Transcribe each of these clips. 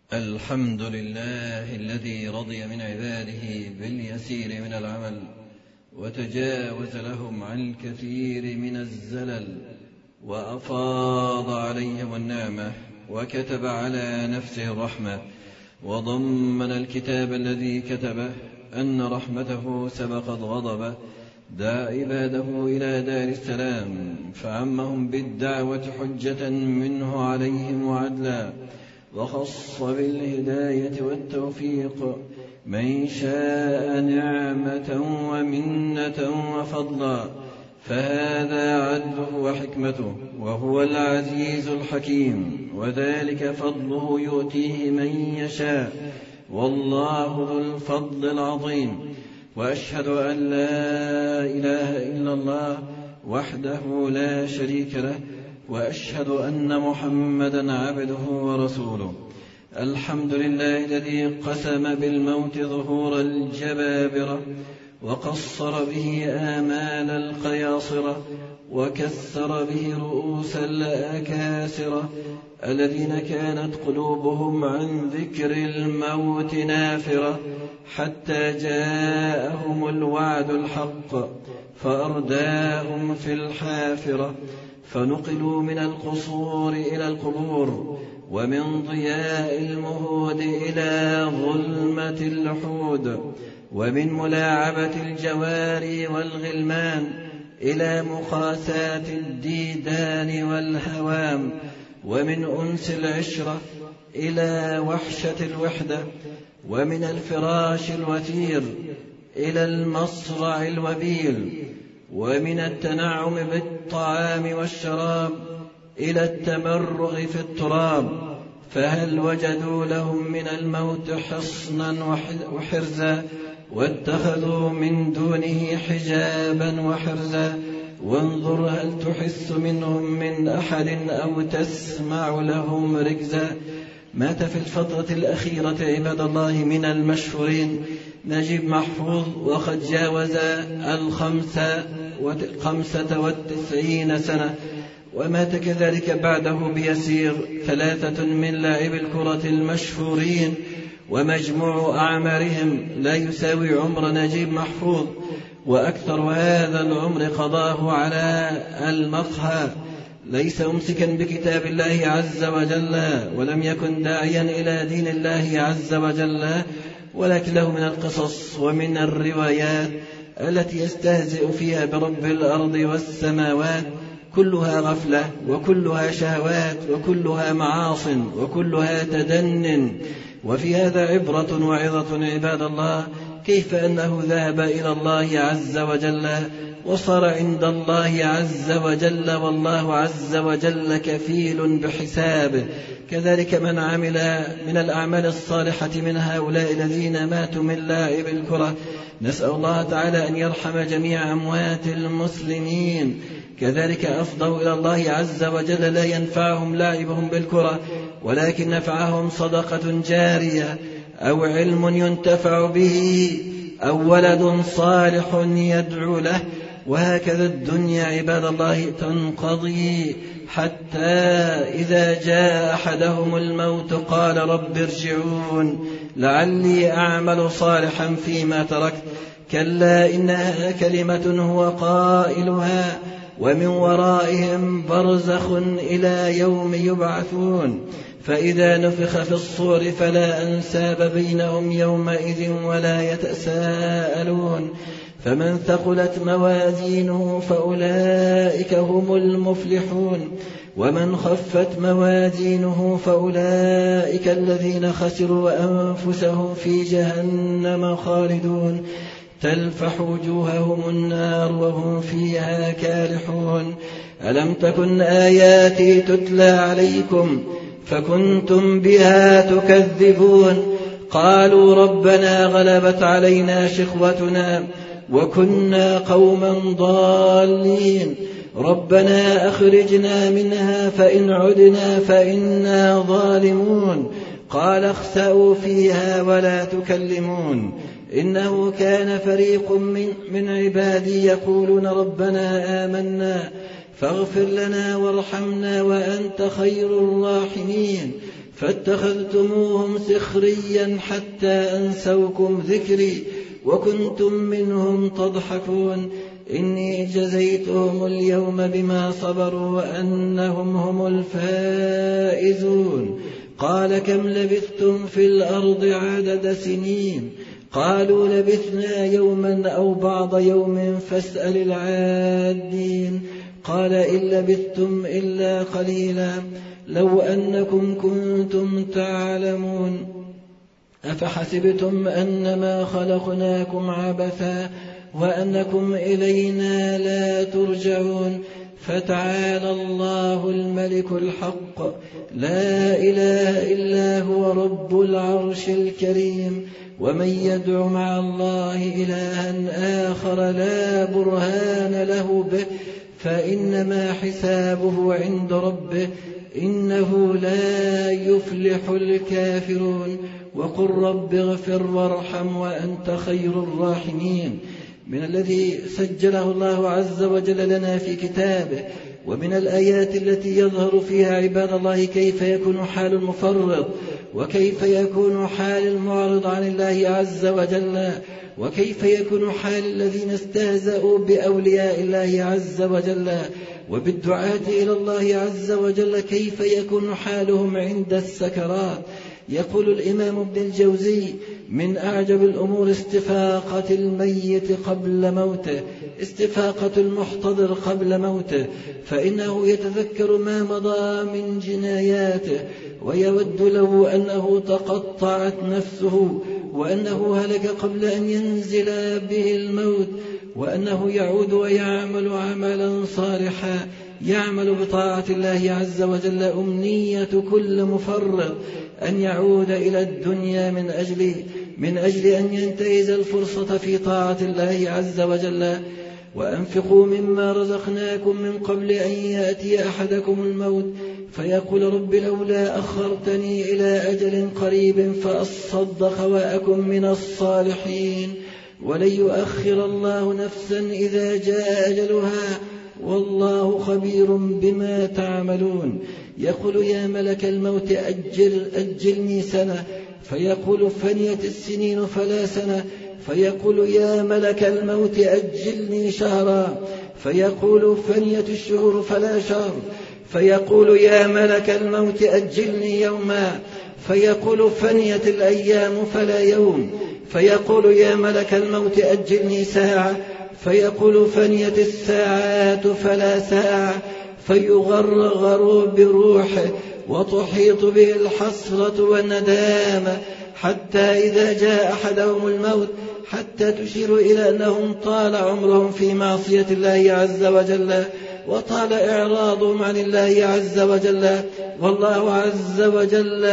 الحمد لله الذي رضي من عباده باليسير من العمل وتجاوز لهم عن الكثير من الزلل وأفاض عليهم النعمة وكتب على نفسه الرحمة وضمن الكتاب الذي كتبه أن رحمته سبقت غضبه دعا عباده إلى دار السلام فعمهم بالدعوة حجة منه عليهم وعدلا وخص بالهداية والتوفيق من شاء نعمة ومنة وفضلا فهذا عدله وحكمته وهو العزيز الحكيم وذلك فضله يؤتيه من يشاء والله ذو الفضل العظيم. وأشهد أن لا إله إلا الله وحده لا شريك له وأشهد أن محمدا عبده ورسوله. الحمد لله الذي قسم بالموت ظهور الجبابرة وقصر به آمال القياصرة وكسر به رؤوس الأكاسرة الذين كانت قلوبهم عن ذكر الموت نافرة حتى جاءهم الوعد الحق فأرداهم في الحافرة فنقلوا من القصور إلى القبور ومن ضياء المهود إلى ظلمة اللحود ومن ملاعبة الجواري والغلمان إلى مخاساة الديدان والهوام ومن أنس العشرة إلى وحشة الوحدة ومن الفراش الوثير إلى المصرع الوبيل ومن التنعم بالطعام والشراب إلى التمرغ في التراب فهل وجدوا لهم من الموت حصنا وحرزا واتخذوا من دونه حجابا وحرزا وانظر هل تحس منهم من أحد أو تسمع لهم ركزا. مات في الفترة الأخيرة عباد الله من المشهورين نجيب محفوظ وقد جاوز 95 سنة ومات كذلك بعده بيسير 3 من لاعب الكرة المشهورين ومجموع أعمارهم لا يساوي عمر نجيب محفوظ وأكثر هذا العمر قضاه على المقهى ليس أمسكا بكتاب الله عز وجل ولم يكن داعيا إلى دين الله عز وجل ولكن له من القصص ومن الروايات التي يستهزئ فيها برب الأرض والسماوات كلها غفلة وكلها شهوات وكلها معاص وكلها تدن وفي هذا عبرة وعظة عباد الله كيف أنه ذهب إلى الله عز وجل وصار عند الله عز وجل والله عز وجل كفيل بحسابه. كذلك من عمل من الأعمال الصالحة من هؤلاء الذين ماتوا من لاعب الكرة نسأل الله تعالى أن يرحم جميع أموات المسلمين. كذلك أفضوا إلى الله عز وجل لا ينفعهم لاعبهم بالكرة ولكن نفعهم صدقة جارية أو علم ينتفع به أو ولد صالح يدعو له. وهكذا الدنيا عباد الله تنقضي حتى إذا جاء أحدهم الموت قال رب ارجعون لعلي أعمل صالحا فيما تركت كلا إنها كلمة هو قائلها ومن ورائهم برزخ إلى يوم يبعثون فإذا نفخ في الصور فلا أنساب بينهم يومئذ ولا يتساءلون فمن ثقلت موازينه فأولئك هم المفلحون ومن خفت موازينه فأولئك الذين خسروا أنفسهم في جهنم خالدون تلفح وجوههم النار وهم فيها كالحون. ألم تكن آياتي تتلى عليكم فكنتم بها تكذبون قالوا ربنا غلبت علينا شقوتنا وكنا قوما ضالين ربنا أخرجنا منها فإن عدنا فإنا ظالمون قال اخسأوا فيها ولا تكلمون إنه كان فريق من عبادي يقولون ربنا آمنا فاغفر لنا وارحمنا وأنت خير الراحمين فاتخذتموهم سخريا حتى أنسوكم ذكري وكنتم منهم تضحكون إني جزيتهم اليوم بما صبروا وأنهم هم الفائزون قال كم لبثتم في الأرض عدد سنين قالوا لبثنا يوما أو بعض يوم فاسأل العادين قال إن لبثتم إلا قليلا لو أنكم كنتم تعلمون أفحسبتم أنما خلقناكم عبثا وأنكم إلينا لا ترجعون فتعالى الله الملك الحق لا إله إلا هو رب العرش الكريم ومن يدع مع الله إلها آخر لا برهان له به فإنما حسابه عند ربه إنه لا يفلح الكافرون وقل رب اغفر وارحم وأنت خير الراحمين من الذي سجله الله عز وجل لنا في كتابه ومن الآيات التي يظهر فيها عباد الله كيف يكون حال المفرط وكيف يكون حال المعرض عن الله عز وجل وكيف يكون حال الذين استهزأوا بأولياء الله عز وجل وبالدعاة إلى الله عز وجل كيف يكون حالهم عند السكرات. يقول الإمام ابن الجوزي من أعجب الأمور استفاقة الميت قبل موته استفاقة المحتضر قبل موته فإنه يتذكر ما مضى من جناياته ويود له أنه تقطعت نفسه وأنه هلك قبل أن ينزل به الموت وأنه يعود ويعمل عملا صالحا يعمل بطاعة الله عز وجل. أمنية كل مفرط أن يعود إلى الدنيا من أجل أن ينتهز الفرصة في طاعة الله عز وجل. وأنفقوا مما رزقناكم من قبل أن يأتي أحدكم الموت فيقول رب لولا أخرتني إلى أجل قريب فأصدق وأكن من الصالحين ولن يؤخر الله نفسا إذا جاء أجلها والله خبير بما تعملون. يقول يا ملك الموت أجلني سنة فيقول فنيت السنين فلا سنة فيقول يا ملك الموت أجلني شهرا فيقول فنيت الشهور فلا شهر فيقول يا ملك الموت أجلني يوما فيقول فنيت الأيام فلا يوم فيقول يا ملك الموت أجلني ساعة فيقول فنيت الساعات فلا ساعة فيغرغر بروحه وتحيط به الحسرة والندامة حتى إذا جاء أحدهم الموت حتى تشير إلى أنهم طال عمرهم في معصية الله عز وجل وطال إعراضهم عن الله عز وجل والله عز وجل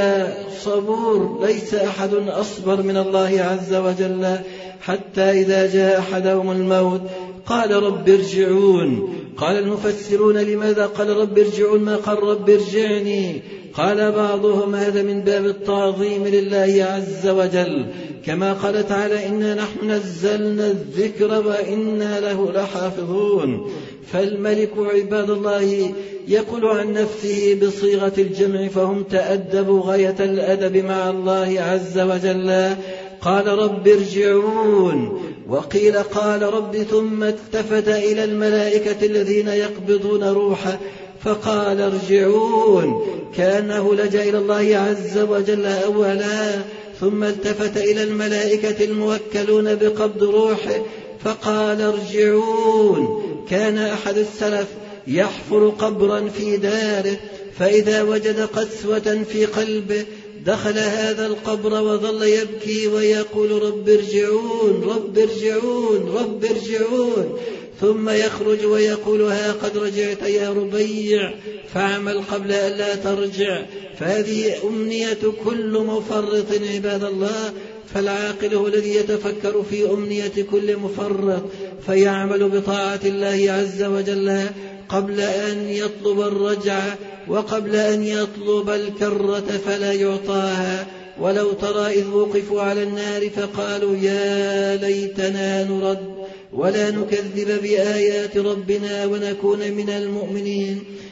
صبور ليس أحد أصبر من الله عز وجل حتى إذا جاء أحدهم الموت قال رب ارجعون. قال المفسرون لماذا قال رب ارجعون ما قال رب ارجعني؟ قال بعضهم هذا من باب التعظيم لله عز وجل كما قال تعالى إنا نحن نزلنا الذكر وإنا له لحافظون. فالملك عباد الله يقول عن نفسه بصيغة الجمع فهم تأدبوا غاية الأدب مع الله عز وجل. قال رب ارجعون وقيل قال رب ثم التفت إلى الملائكة الذين يقبضون روحه فقال ارجعون كأنه لجأ إلى الله عز وجل أولا ثم التفت إلى الملائكة الموكلون بقبض روحه فقال ارجعون. كان أحد السلف يحفر قبرا في داره فإذا وجد قسوة في قلبه دخل هذا القبر وظل يبكي ويقول رب ارجعون رب ارجعون رب ارجعون ثم يخرج ويقول ها قد رجعت يا ربيع فاعمل قبل أن لا ترجع. فهذه أمنية كل مفرط عباد الله. فالعاقل هو الذي يتفكر في أمنية كل مفرط فيعمل بطاعة الله عز وجل قبل أن يطلب الرجعة وقبل أن يطلب الكرة فلا يعطاها. ولو ترى إذ وقفوا على النار فقالوا يا ليتنا نرد ولا نكذب بآيات ربنا ونكون من المؤمنين.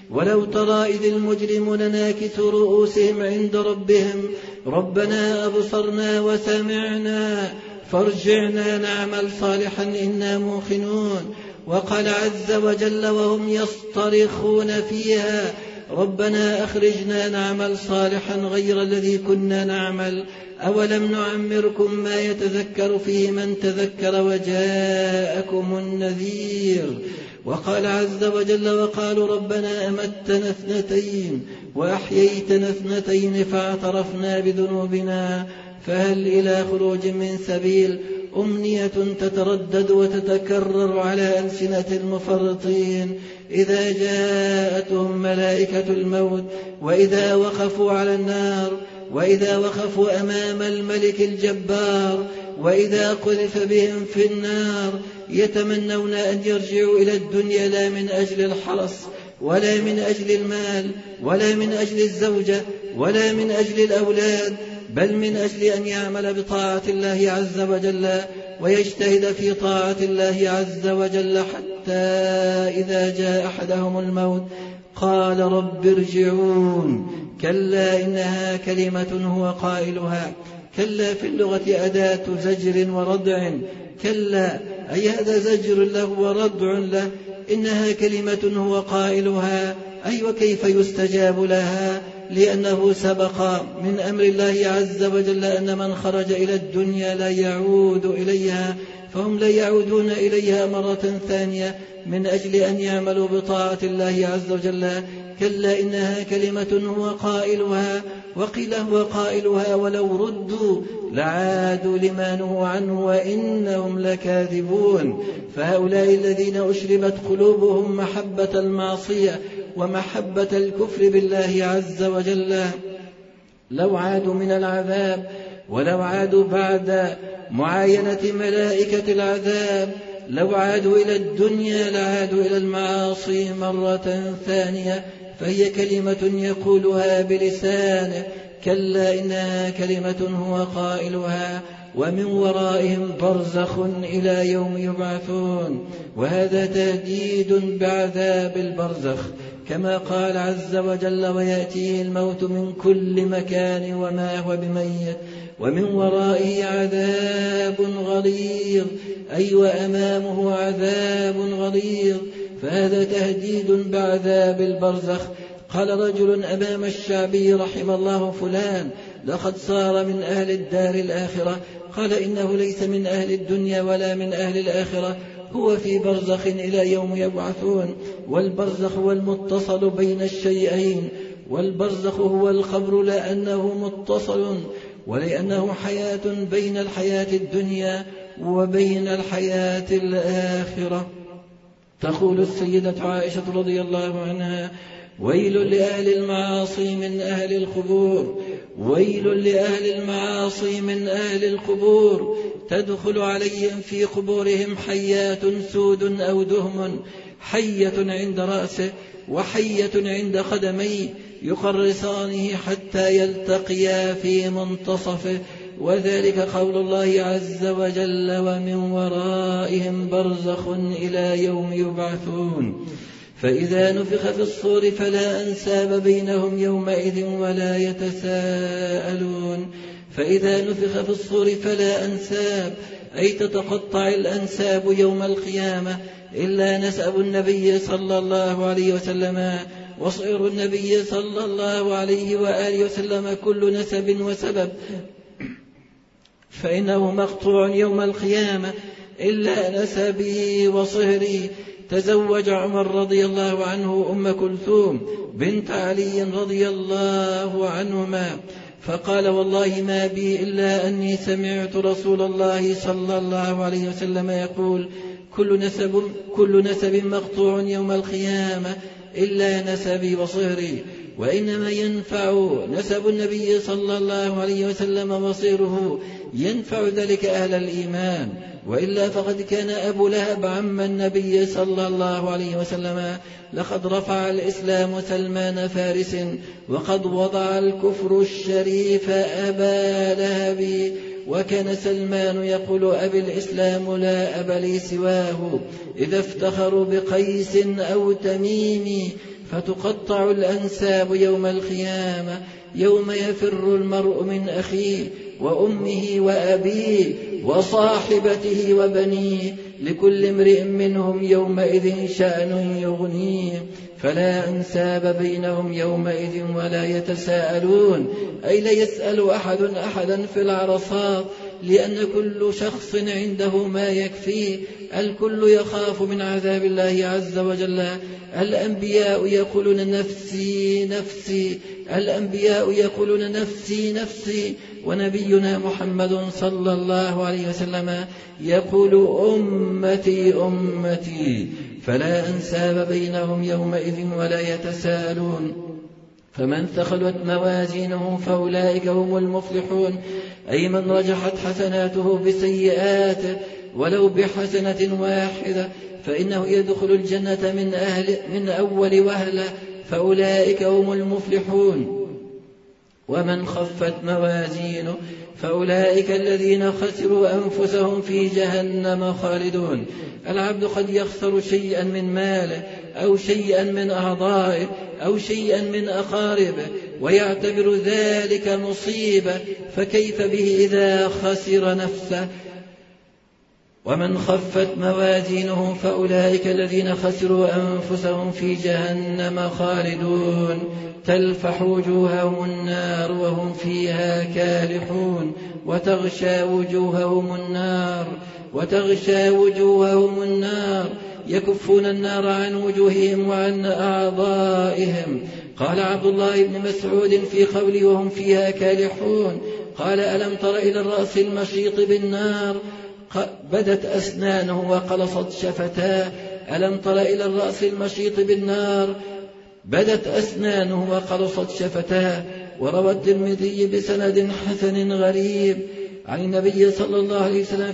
ولو ترى إذ المجرمون ناكثوا رؤوسهم عند ربهم ربنا أبصرنا وسمعنا فارجعنا نعمل صالحا إنا موقنون. وقال عز وجل وهم يصطرخون فيها ربنا أخرجنا نعمل صالحا غير الذي كنا نعمل أولم نعمركم ما يتذكر فيه من تذكر وجاءكم النذير. وقال عز وجل وقالوا ربنا أمتنا اثنتين وأحييتنا اثنتين فاعترفنا بذنوبنا فهل إلى خروج من سبيل. أمنية تتردد وتتكرر على ألسنة المفرطين إذا جاءتهم ملائكة الموت وإذا وقفوا على النار وإذا وقفوا أمام الملك الجبار وإذا قذف بهم في النار يتمنون أن يرجعوا إلى الدنيا لا من أجل الحرص ولا من أجل المال ولا من أجل الزوجة ولا من أجل الأولاد بل من أجل أن يعمل بطاعة الله عز وجل ويجتهد في طاعة الله عز وجل حتى إذا جاء أحدهم الموت قال رب ارجعون. كلا إنها كلمة هو قائلها. كلا في اللغة أداة زجر وردع. كلا أي هذا زجر له وردع له. إنها كلمة هو قائلها أي وكيف يستجاب لها لأنه سبق من أمر الله عز وجل أن من خرج إلى الدنيا لا يعود إليها فهم لا يعودون إليها مرة ثانية من أجل أن يعملوا بطاعة الله عز وجل. كلا إنها كلمة هو قائلها وقيل هو قائلها ولو ردوا لعادوا لما نهوا عنه وإنهم لكاذبون. فهؤلاء الذين أشربت قلوبهم محبة المعصية ومحبة الكفر بالله عز وجل لو عادوا من العذاب ولو عادوا بعد معاينة ملائكة العذاب لو عادوا إلى الدنيا لعادوا إلى المعاصي مرة ثانية فهي كلمة يقولها بلسانه. كلا إنها كلمة هو قائلها ومن ورائهم برزخ إلى يوم يبعثون. وهذا تهديد بعذاب البرزخ كما قال عز وجل ويأتيه الموت من كل مكان وما هو بميت ومن ورائه عذاب غليظ أي وأمامه عذاب غليظ. فهذا تهديد بعذاب البرزخ. قال رجل أمام الشعبي رحم الله فلان لقد صار من أهل الدار الآخرة. قال إنه ليس من أهل الدنيا ولا من أهل الآخرة هو في برزخ إلى يوم يبعثون. والبرزخ هو المتصل بين الشيئين. والبرزخ هو الخبر لأنه متصل ولأنه حياة بين الحياة الدنيا وبين الحياة الآخرة. تقول السيدة عائشة رضي الله عنها ويل لأهل المعاصي من أهل القبور ويل لأهل المعاصي من أهل القبور تدخل عليهم في قبورهم حيات سود أو دهم حية عند رأسه وحية عند قدميه يقرصانه حتى يلتقيا في منتصفه. وذلك قول الله عز وجل ومن ورائهم برزخ إلى يوم يبعثون. فإذا نفخ في الصور فلا أنساب بينهم يومئذ ولا يتساءلون. فإذا نفخ في الصور فلا أنساب أي تتقطع الأنساب يوم القيامة إلا نسب النبي صلى الله عليه وسلم وصير النبي صلى الله عليه وآله وسلم كل نسب وسبب فإنه مقطوع يوم القيامة إلا نسبي وصهري. تزوج عمر رضي الله عنه أم كلثوم بنت علي رضي الله عنهما فقال والله ما بي إلا أني سمعت رسول الله صلى الله عليه وسلم يقول كل نسب مقطوع يوم القيامة إلا نسبي وصهري. وإنما ينفع نسب النبي صلى الله عليه وسلم وصيره ينفع ذلك أهل الإيمان وإلا فقد كان أبو لهب عم النبي صلى الله عليه وسلم. لقد رفع الإسلام سلمان فارس وقد وضع الكفر الشريف أبا لهب. وكان سلمان يقول أبي الإسلام لا أب لي سواه إذا افتخروا بقيس أو تميم فتقطع الأنساب يوم القيامة، يوم يفر المرء من أخيه وأمه وأبيه وصاحبته وبنيه، لكل امرئ منهم يومئذ شأن يغنيه، فلا أنساب بينهم يومئذ ولا يتساءلون، أي لا يسأل أحد أحدا في العرصات، لأن كل شخص عنده ما يكفيه، الكل يخاف من عذاب الله عز وجل. الأنبياء يقولون نفسي نفسي، الأنبياء يقولون نفسي نفسي، ونبينا محمد صلى الله عليه وسلم يقول أمتي أمتي، فلا أنساب بينهم يومئذ ولا يتساءلون. فمن ثقلت موازينه فأولئك هم المفلحون، أي من رجحت حسناته بسيئاته ولو بحسنة واحدة فإنه يدخل الجنة من أول وهلة، فأولئك هم المفلحون. ومن خفت موازينه فأولئك الذين خسروا أنفسهم في جهنم خالدون. العبد قد يخسر شيئا من ماله أو شيئا من أعضائه أو شيئا من أقاربه ويعتبر ذلك مصيبة، فكيف به إذا خسر نفسه؟ ومن خفت موازينه فأولئك الذين خسروا أنفسهم في جهنم خالدون، تلفح وجوههم النار وهم فيها كالحون، وتغشى وجوههم النار يكفون النار عن وجوههم وعن أعضائهم. قال عبد الله بن مسعود في قوله وهم فيها كالحون، قال ألم تر إلى الرأس المشيط بالنار بدت أسنانه وقلصت شفتاه؟ ألم تر إلى الرأس المشيط بالنار بدت أسنانه وقلصت شفتاه. وروى الترمذي بسند حسن غريب عن النبي صلى الله عليه وسلم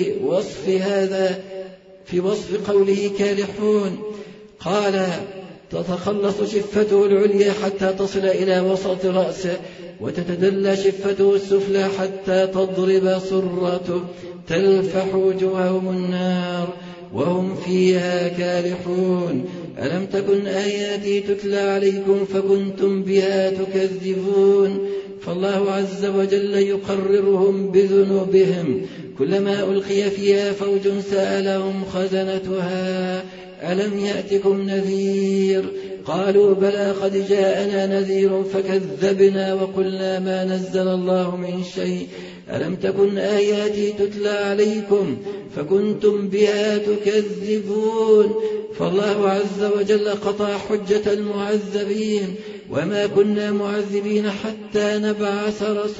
في وصف قوله كالحون، قال تتخلص شفته العليا حتى تصل إلى وسط رأسه، وتتدلى شفته السفلى حتى تضرب سرته، تلفح وجوههم النار وهم فيها كالحون. ألم تكن آياتي تتلى عليكم فكنتم بها تكذبون؟ فالله عز وجل يقررهم بذنوبهم. كلما ألقي فيها فوج سألهم خزنتها ألم يأتكم نذير؟ قالوا بلى قد جاءنا نذير فكذبنا وقلنا ما نزل الله من شيء. ألم تكن آياتي تتلى عليكم فكنتم بها تكذبون؟ فالله عز وجل قطع حجة المعذبين، وما كنا معذبين حتى نبعث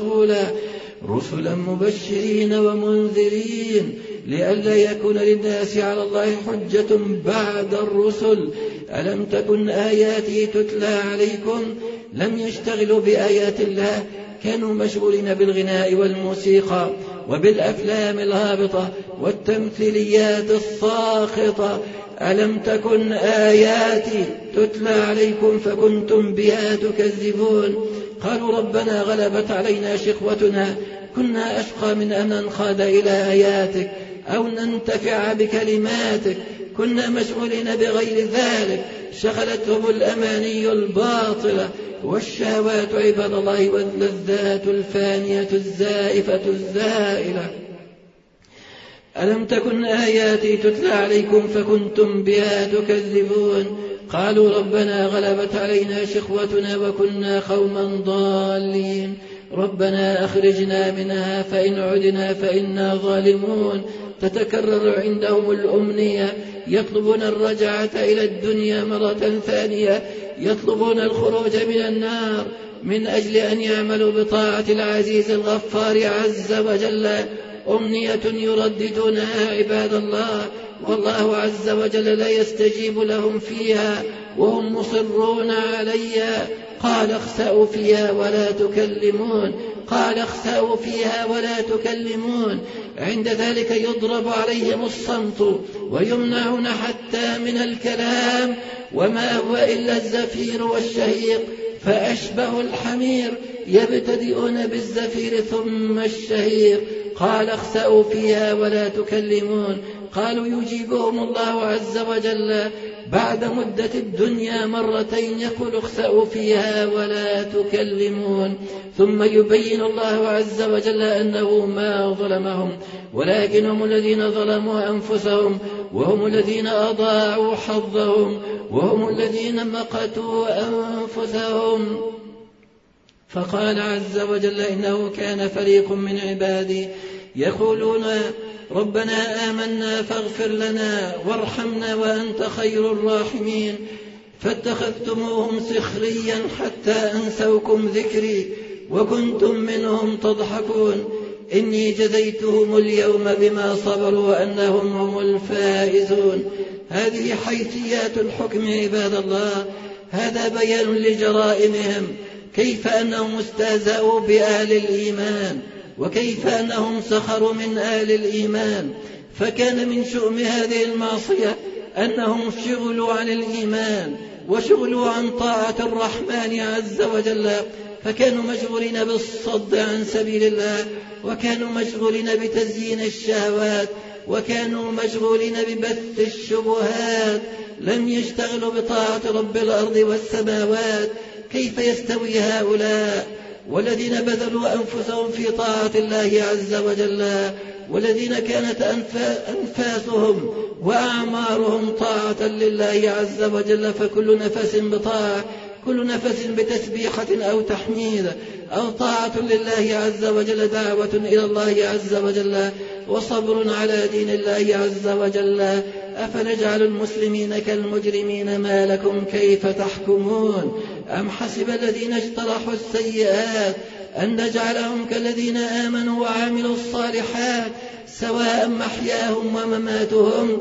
رسلا مبشرين ومنذرين لئلا يكون للناس على الله حجة بعد الرسل. ألم تكن آياتي تتلى عليكم؟ لم يشتغلوا بآيات الله، كانوا مشغولين بالغناء والموسيقى وبالأفلام الهابطة والتمثيليات الساخطة. ألم تكن آياتي تتلى عليكم فكنتم بها تكذبون؟ قالوا ربنا غلبت علينا شقوتنا، كنا أشقى من أن ننقاد إلى آياتك أو ننتفع بكلماتك، كنا مشغولين بغير ذلك، شغلتهم الأماني الباطلة والشهوات عباد الله واللذات الفانية الزائفة الزائلة. ألم تكن آياتي تتلى عليكم فكنتم بها تكذبون؟ قالوا ربنا غلبت علينا شقوتنا وكنا قوما ضالين، ربنا أخرجنا منها فإن عدنا فإنا ظالمون. تتكرر عندهم الأمنية، يطلبون الرجعة إلى الدنيا مرة ثانية، يطلبون الخروج من النار من أجل أن يعملوا بطاعة العزيز الغفار عز وجل. أمنية يرددونها عباد الله، والله عز وجل لا يستجيب لهم فيها وهم مصرون عليها. قال اخسأوا فيها ولا تكلمون، قال اخسأوا فيها ولا تكلمون. عند ذلك يضرب عليهم الصمت ويمنعون حتى من الكلام، وما هو إلا الزفير والشهيق، فأشبه الحمير، يبتدئون بالزفير ثم الشهيق. قال اخسأوا فيها ولا تكلمون، قالوا يجيبهم الله عز وجل بعد مدة الدنيا مرتين يقول اخسأوا فيها ولا تكلمون، ثم يبين الله عز وجل أنه ما ظلمهم ولكن هم الذين ظلموا أنفسهم، وهم الذين أضاعوا حظهم، وهم الذين مقتوا أنفسهم. فقال عز وجل إنه كان فريق من عبادي يقولون ربنا آمنا فاغفر لنا وارحمنا وأنت خير الراحمين، فاتخذتموهم سخريا حتى أنسوكم ذكري وكنتم منهم تضحكون، إني جزيتهم اليوم بما صبروا أنهم هم الفائزون. هذه حيثيات الحكم عباد الله، هذا بيان لجرائمهم، كيف أنهم استهزأوا بأهل الإيمان، وكيف أنهم سخروا من أهل الإيمان. فكان من شؤم هذه المعصية أنهم شغلوا عن الإيمان وشغلوا عن طاعة الرحمن عز وجل، فكانوا مشغولين بالصد عن سبيل الله، وكانوا مشغولين بتزيين الشهوات، وكانوا مشغولين ببث الشبهات، لم يشتغلوا بطاعة رب الأرض والسماوات. كيف يستوي هؤلاء والذين بذلوا أنفسهم في طاعة الله عز وجل، والذين كانت أنفاسهم وأعمارهم طاعة لله عز وجل، فكل نفس بطاعة، كل نفس بتسبيحة أو تحميد أو طاعة لله عز وجل، دعوة إلى الله عز وجل، وصبر على دين الله عز وجل. أفنجعل المسلمين كالمجرمين ما لكم كيف تحكمون؟ أم حسب الذين اجترحوا السيئات أن نجعلهم كالذين آمنوا وعملوا الصالحات سواء محياهم ومماتهم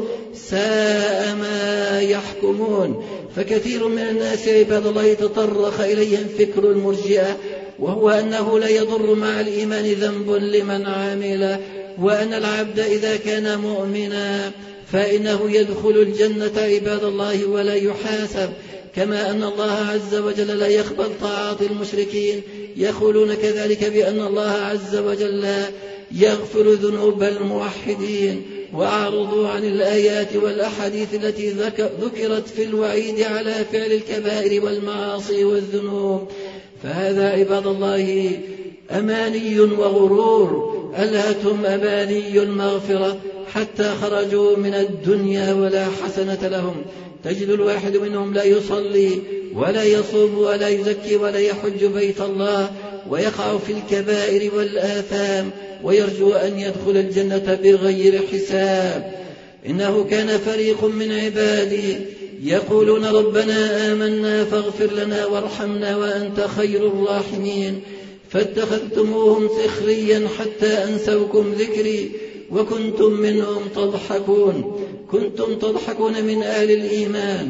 ساء ما يحكمون. فكثير من الناس عباد الله تطرق إليهم فكر المرجئة، وهو أنه لا يضر مع الإيمان ذنب لمن عمل، وأن العبد إذا كان مؤمنا فإنه يدخل الجنة عباد الله ولا يحاسب، كما أن الله عز وجل لا يقبل طاعات المشركين. يقولون كذلك بأن الله عز وجل يغفر ذنوب الموحدين، وأعرضوا عن الآيات والأحاديث التي ذكرت في الوعيد على فعل الكبائر والمعاصي والذنوب. فهذا عباد الله أماني وغرور، ألهتهم أماني المغفرة حتى خرجوا من الدنيا ولا حسنة لهم. تجد الواحد منهم لا يصلي ولا يصوم ولا يزكي ولا يحج بيت الله، ويقع في الكبائر والآثام، ويرجو أن يدخل الجنة بغير حساب. إنه كان فريق من عبادي يقولون ربنا آمنا فاغفر لنا وارحمنا وأنت خير الراحمين، فاتخذتموهم سخريا حتى أنسوكم ذكري وكنتم منهم تضحكون. كنتم تضحكون من أهل الإيمان،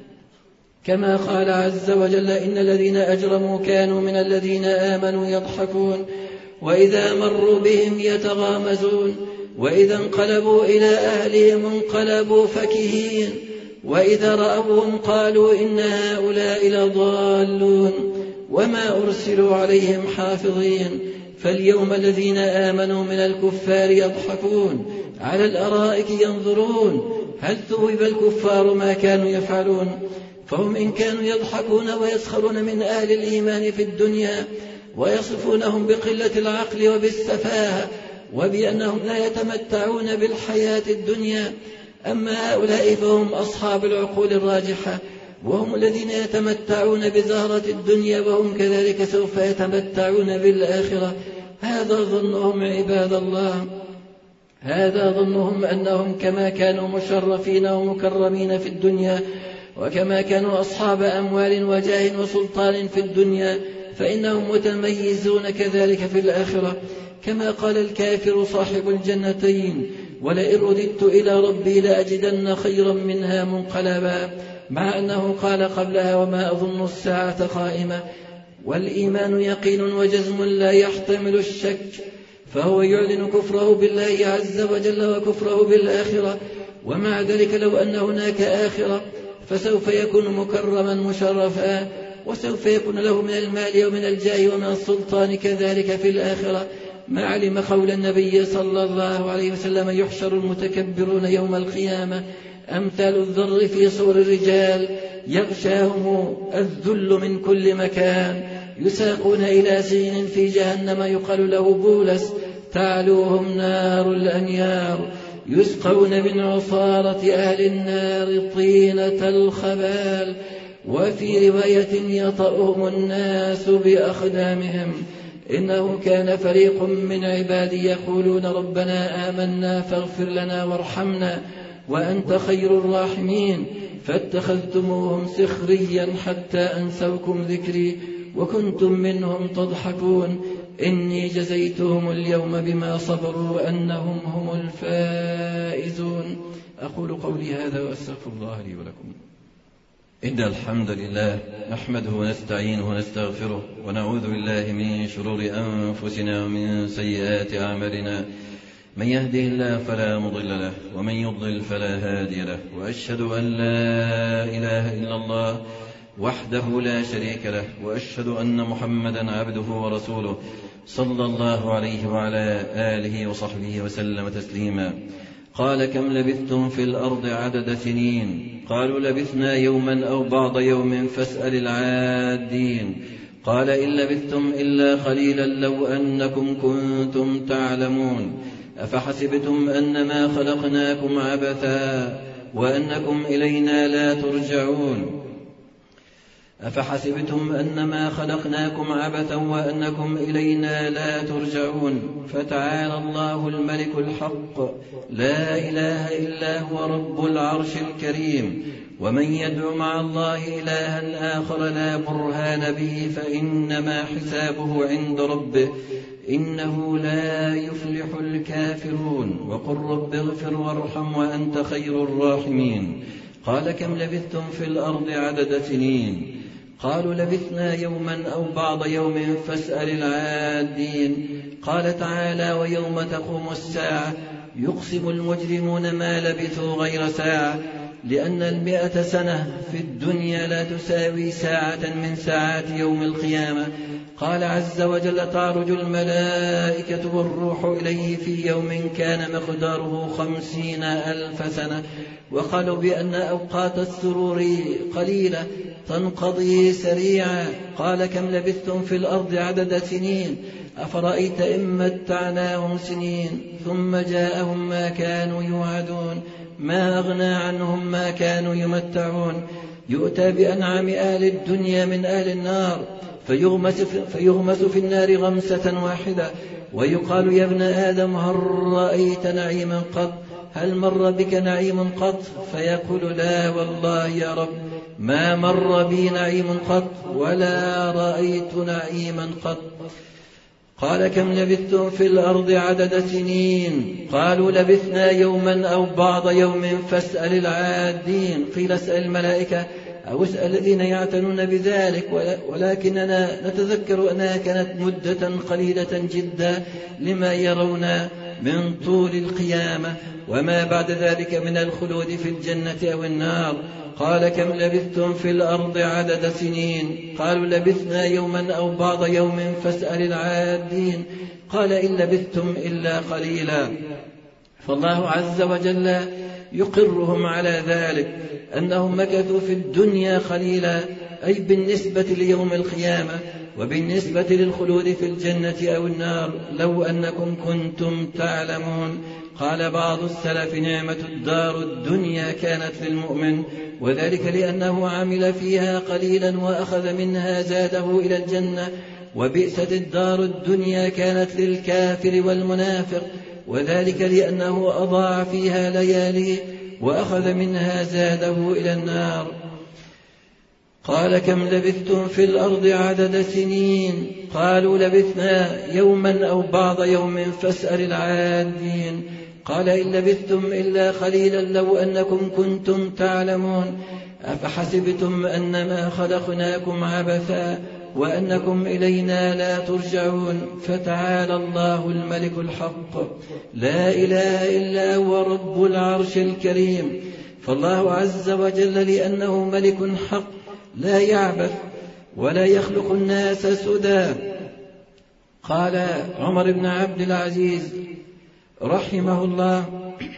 كما قال عز وجل إن الذين أجرموا كانوا من الذين آمنوا يضحكون، وإذا مروا بهم يتغامزون، وإذا انقلبوا إلى أهلهم انقلبوا فكهين، وإذا رأوهم قالوا إن هؤلاء لضالون، وما أرسلوا عليهم حافظين. فاليوم الذين آمنوا من الكفار يضحكون على الأرائك ينظرون هل ثوب الكفار ما كانوا يفعلون. فهم إن كانوا يضحكون ويسخرون من أهل الإيمان في الدنيا ويصفونهم بقلة العقل وبالسفاهة وبأنهم لا يتمتعون بالحياة الدنيا، أما هؤلاء فهم أصحاب العقول الراجحة، وهم الذين يتمتعون بزهرة الدنيا، وهم كذلك سوف يتمتعون بالآخرة. هذا ظنهم عباد الله، هذا ظنهم أنهم كما كانوا مشرفين ومكرمين في الدنيا، وكما كانوا أصحاب أموال وجاه وسلطان في الدنيا، فإنهم متميزون كذلك في الآخرة. كما قال الكافر صاحب الجنتين ولئن رددت إلى ربي لأجدن خيرا منها منقلبا، مع أنه قال قبلها وما أظن الساعة قائمة. والإيمان يقين وجزم لا يحتمل الشك، فهو يعلن كفره بالله عز وجل وكفره بالآخرة. ومع ذلك لو أن هناك آخرة فسوف يكون مكرما مشرفا، وسوف يكون له من المال ومن الجاه ومن السلطان كذلك في الآخرة. ما علم قول النبي صلى الله عليه وسلم يحشر المتكبرون يوم القيامة أمثال الذر في صور الرجال يغشاهم الذل من كل مكان، يساقون إلى سجن في جهنم يقال له بولس تعلوهم نار الأنيار، يسقون من عصارة أهل النار طينة الخبال. وفي رواية يطأهم الناس بأقدامهم. إنه كان فريق من عبادي يقولون ربنا آمنا فاغفر لنا وارحمنا وأنت خير الراحمين، فاتخذتموهم سخريا حتى أنسوكم ذكري وكنتم منهم تضحكون، إني جزيتهم اليوم بما صبروا أنهم هم الفائزون. أقول قولي هذا وأستغفر الله لي ولكم. إن الحمد لله نحمده ونستعينه ونستغفره ونعوذ بالله من شرور أنفسنا ومن سيئات أعمالنا، من يهده الله فلا مضل له ومن يضلل فلا هادي له، وأشهد أن لا إله إلا الله وحده لا شريك له، وأشهد أن محمدا عبده ورسوله صلى الله عليه وعلى آله وصحبه وسلم تسليما. قال كم لبثتم في الأرض عدد سنين؟ قالوا لبثنا يوما أو بعض يوم فاسأل العادين. قال إن لبثتم إلا قليلا لو أنكم كنتم تعلمون. أفحسبتم أنما خلقناكم عبثا وأنكم إلينا لا ترجعون. أفحسبتم أنما خلقناكم عبثا وأنكم إلينا لا ترجعون. فتعالى الله الملك الحق لا إله إلا هو رب العرش الكريم. ومن يدع مع الله إلها آخر لا برهان به فإنما حسابه عند ربه إنه لا يفلح الكافرون. وقل رب اغفر وارحم وأنت خير الراحمين. قال كم لبثتم في الأرض عدد سنين؟ قالوا لبثنا يوما أو بعض يوم فاسأل العادين. قال تعالى ويوم تقوم الساعة يقسم المجرمون ما لبثوا غير ساعة، لأن 100 سنة في الدنيا لا تساوي ساعة من ساعات يوم القيامة. قال عز وجل تعرج الملائكة والروح إليه في يوم كان مقداره 50,000 سنة. وقالوا بأن أوقات السرور قليلة تنقضي سريعا. قال كم لبثتم في الأرض عدد سنين؟ أفرأيت إن متعناهم سنين ثم جاءهم ما كانوا يوعدون ما أغنى عنهم ما كانوا يمتعون. يؤتى بأنعم أهل الدنيا من أهل النار فيغمس في النار غمسة واحدة ويقال يا ابن آدم هل رأيت نعيما قط؟ هل مر بك نعيم قط؟ فيقول لا والله يا رب ما مر بي نعيم قط ولا رأيت نعيما قط. قال كم لبثتم في الأرض عدد سنين؟ قالوا لبثنا يوما أو بعض يوم فاسأل العادين. قيل اسأل الملائكة أو اسأل الذين يعتنون بذلك، ولكننا نتذكر أنها كانت مدة قليلة جدا لما يرون من طول القيامة وما بعد ذلك من الخلود في الجنة أو النار. قال كم لبثتم في الأرض عدد سنين؟ قالوا لبثنا يوما أو بعض يوم فاسأل العادين. قال إن لبثتم إلا قليلا. فالله عز وجل يقرهم على ذلك أنهم مكثوا في الدنيا قليلا، أي بالنسبة ليوم القيامة وبالنسبة للخلود في الجنة أو النار لو أنكم كنتم تعلمون. قال بعض السلف نعمة الدار الدنيا كانت للمؤمن، وذلك لأنه عمل فيها قليلا وأخذ منها زاده إلى الجنة، وبئست الدار الدنيا كانت للكافر والمنافق، وذلك لأنه أضاع فيها لياليه وأخذ منها زاده إلى النار. قال كم لبثتم في الأرض عدد سنين؟ قالوا لبثنا يوما أو بعض يوم فاسأل العادين. قال إن لبثتم إلا قليلا لو أنكم كنتم تعلمون. أفحسبتم أنما خلقناكم عبثا وأنكم إلينا لا ترجعون. فتعالى الله الملك الحق لا إله إلا هو رب العرش الكريم. فالله عز وجل لأنه ملك حق لا يعبث ولا يخلق الناس سدى. قال عمر بن عبد العزيز رحمه الله: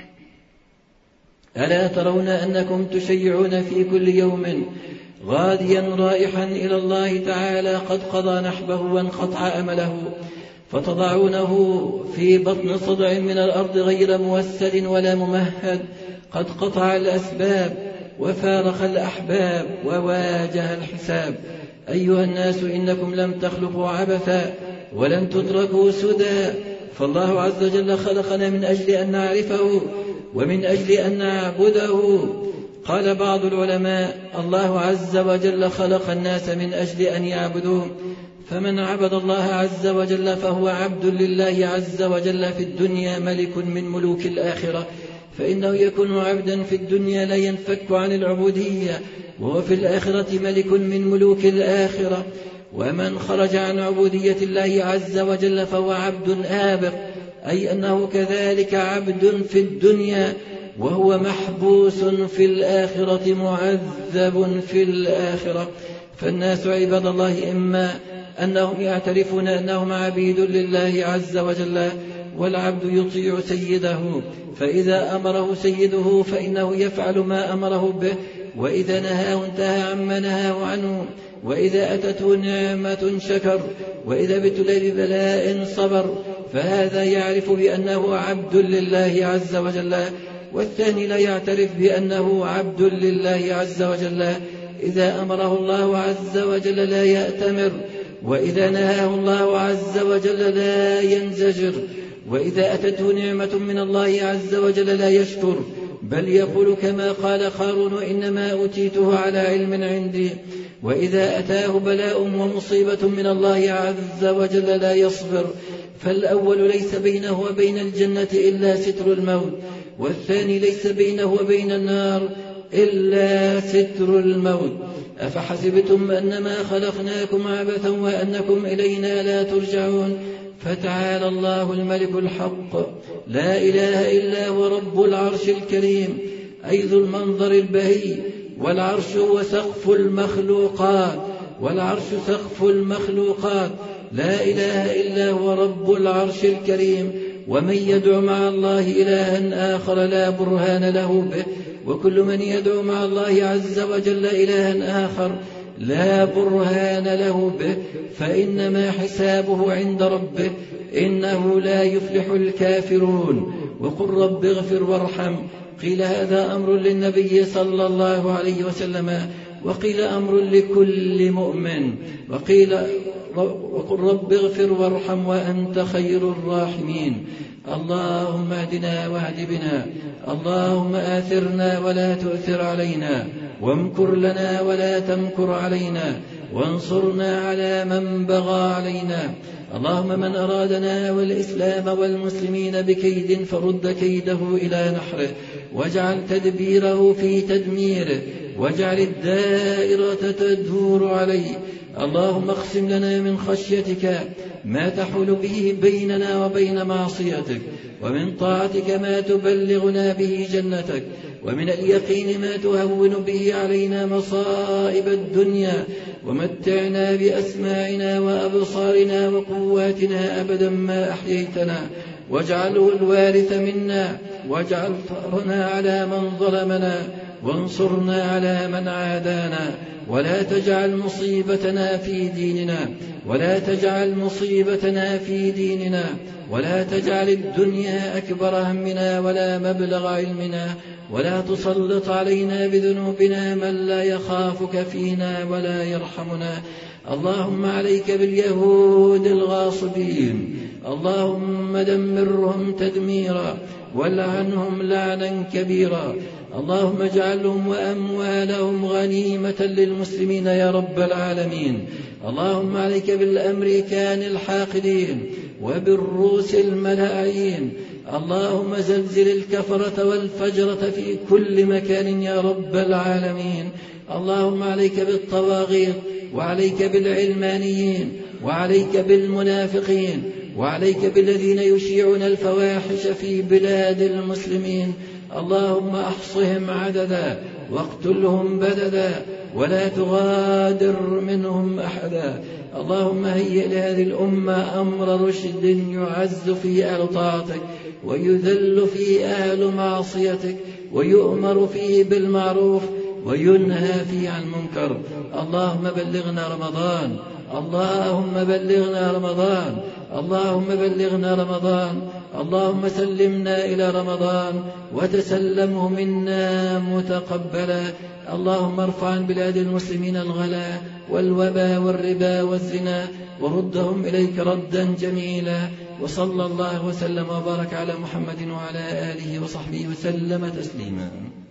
ألا ترون أنكم تشيعون في كل يوم غاديا رائحا إلى الله تعالى قد قضى نحبه وانقطع أمله، فتضعونه في بطن صدع من الأرض غير موسد ولا ممهد، قد قطع الأسباب وفارق الأحباب وواجه الحساب. أيها الناس، إنكم لم تخلقوا عبثا ولن تتركوا سدى، فالله عز وجل خلقنا من أجل أن نعرفه ومن أجل أن نعبده. قال بعض العلماء: الله عز وجل خلق الناس من أجل أن يعبدوه، فمن عبد الله عز وجل فهو عبد لله عز وجل في الدنيا ملك من ملوك الآخرة، فإنه يكون عبدا في الدنيا لا ينفك عن العبودية، وهو في الآخرة ملك من ملوك الآخرة. ومن خرج عن عبودية الله عز وجل فهو عبد آبق، أي أنه كذلك عبد في الدنيا وهو محبوس في الآخرة معذب في الآخرة. فالناس عباد الله إما أنهم يعترفون أنهم عبيد لله عز وجل، والعبد يطيع سيده، فإذا أمره سيده فإنه يفعل ما أمره به، وإذا نهاه انتهى عما نهاه عنه، وإذا أتته نعمة شكر، وإذا ابتلي ببلاء صبر، فهذا يعرف بأنه عبد لله عز وجل. والثاني لا يعترف بأنه عبد لله عز وجل، إذا أمره الله عز وجل لا يأتمر، وإذا نهاه الله عز وجل لا ينزجر، وإذا أتته نعمة من الله عز وجل لا يشكر، بل يقول كما قال قارون: إنما أوتيته على علم عندي. وإذا أتاه بلاء ومصيبة من الله عز وجل لا يصبر، فالأول ليس بينه وبين الجنة إلا ستر الموت، والثاني ليس بينه وبين النار إلا ستر الموت. أفحسبتم أنما خلقناكم عبثا وأنكم إلينا لا ترجعون، فتعالى الله الملك الحق لا إله إلا هو رب العرش الكريم، أي ذو المنظر البهي. والعرش هو سقف المخلوقات، والعرش سقف المخلوقات، لا إله إلا هو رب العرش الكريم. ومن يدعو مع الله إلها آخر لا برهان له به، وكل من يدعو مع الله عز وجل إلها آخر لا برهان له به فإنما حسابه عند ربه، إنه لا يفلح الكافرون. وقل رب اغفر وارحم، قيل هذا أمر للنبي صلى الله عليه وسلم، وقيل أمر لكل مؤمن، وقل رب اغفر وارحم وأنت خير الراحمين. اللهم اهدنا واهد بنا، اللهم آثرنا ولا تؤثر علينا، وامكر لنا ولا تمكر علينا، وانصرنا على من بغى علينا. اللهم من أرادنا والإسلام والمسلمين بكيد فرد كيده إلى نحره، واجعل تدبيره في تدميره، واجعل الدائرة تدور عليه. اللهم اقسم لنا من خشيتك ما تحول به بيننا وبين معصيتك، ومن طاعتك ما تبلغنا به جنتك، ومن اليقين ما تهون به علينا مصائب الدنيا، ومتعنا بأسماعنا وأبصارنا وقواتنا أبدا ما أحييتنا، واجعله الوارث منا، واجعل ثأرنا على من ظلمنا، وانصرنا على من عادانا، ولا تجعل مصيبتنا في ديننا، ولا تجعل مصيبتنا في ديننا، ولا تجعل الدنيا أكبر همنا ولا مبلغ علمنا، ولا تسلط علينا بذنوبنا من لا يخافك فينا ولا يرحمنا. اللهم عليك باليهود الغاصبين، اللهم دمرهم تدميرا، ولعنهم لعنا كبيرا. اللهم اجعلهم وأموالهم غنيمة للمسلمين يا رب العالمين. اللهم عليك بالأمريكان الحاقدين وبالروس الملاعين. اللهم زلزل الكفرة والفجرة في كل مكان يا رب العالمين. اللهم عليك بالطواغيت، وعليك بالعلمانيين، وعليك بالمنافقين، وعليك بالذين يشيعون الفواحش في بلاد المسلمين. اللهم احصهم عددا واقتلهم بددا، ولا تغادر منهم أحدا. اللهم هيئ لهذه الأمة أمر رشد يعز فيه أهل طاعتك ويذل فيه أهل معصيتك ويؤمر فيه بالمعروف وينهى فيه عن المنكر. اللهم بلغنا رمضان، اللهم بلغنا رمضان، اللهم بلغنا رمضان. اللهم سلمنا إلى رمضان وتسلمه منا متقبلا. اللهم ارفع عن بلاد المسلمين الغلا والوبا والربا والزنا وردهم إليك ردا جميلا. وصلى الله وسلم وبارك على محمد وعلى آله وصحبه وسلم تسليما.